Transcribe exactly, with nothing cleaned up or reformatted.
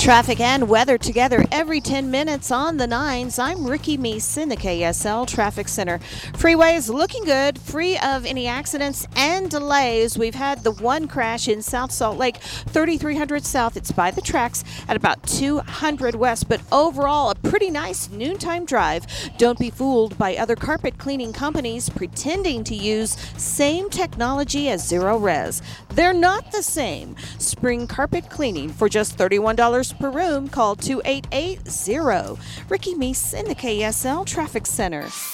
Traffic and weather together every ten minutes on the nines. I'm Ricky Meese in the K S L Traffic Center. Freeway is looking good, free of any accidents and delays. We've had the one crash in South Salt Lake, thirty-three hundred South. It's by the tracks at about two hundred West, but overall a pretty nice noontime drive. Don't be fooled by other carpet cleaning companies pretending to use same technology as Zero Res. They're not the same. Spring carpet cleaning for just thirty-one dollars per room. Call two eight eight zero. Ricky Meese in the K S L Traffic Center.